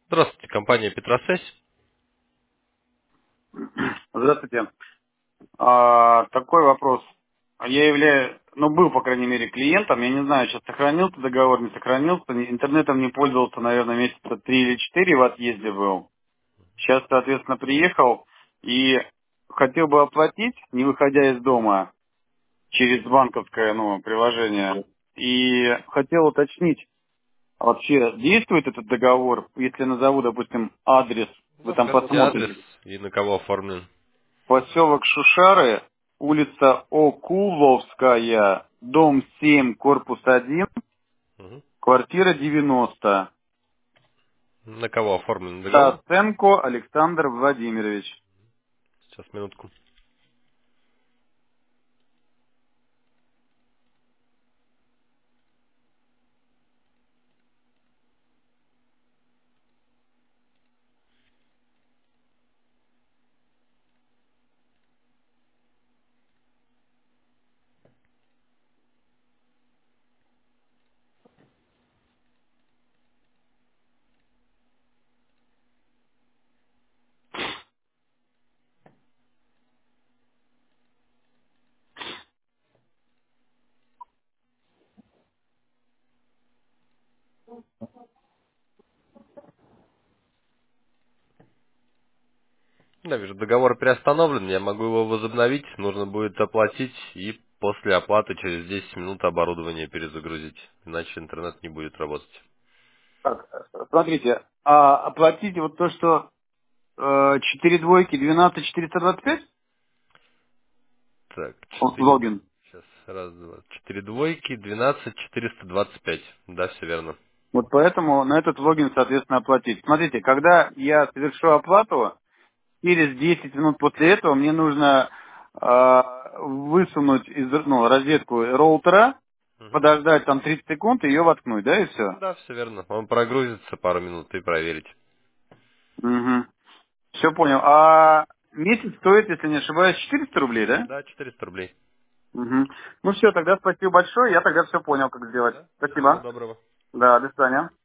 Здравствуйте, компания Петросвязь. Здравствуйте. Такой вопрос. Я являюсь, ну, был, по крайней мере, клиентом. Я не знаю, сейчас сохранился договор, не сохранился. Интернетом не пользовался, наверное, месяца 3 или 4 в отъезде был. Сейчас, соответственно, приехал и хотел бы оплатить, не выходя из дома, через банковское, ну, приложение. И хотел уточнить, вообще действует этот договор, если назову, допустим, адрес, вы Да, там скажите адрес посмотрите. и на кого оформлен. Поселок Шушары, улица Окуловская, дом 7, корпус 1, Мгм. квартира 90. На кого оформлен договор? Стаценко Александр Владимирович. Сейчас, минутку. Да, вижу, договор приостановлен, я могу его возобновить, нужно будет оплатить и после оплаты через 10 минут оборудование перезагрузить, иначе интернет не будет работать. Так, смотрите, оплатите вот то, что 4 двойки, 12 425? Так, Логин. сейчас, раз, два, 4 двойки, 12 425. Да, все верно. Вот поэтому на этот логин, соответственно, оплатить. Смотрите, когда я совершу оплату, через 10 минут после этого мне нужно высунуть из розетку роутера, Мгм. подождать там 30 секунд и ее воткнуть, да, и все? Да, все верно. Он прогрузится пару минут и проверите. Угу. Все понял. А месяц стоит, если не ошибаюсь, 400 рублей, да? Да, 400 рублей. Угу. Ну все, тогда спасибо большое, я тогда все понял, как сделать. Да, всего Спасибо. доброго. Да, до свидания.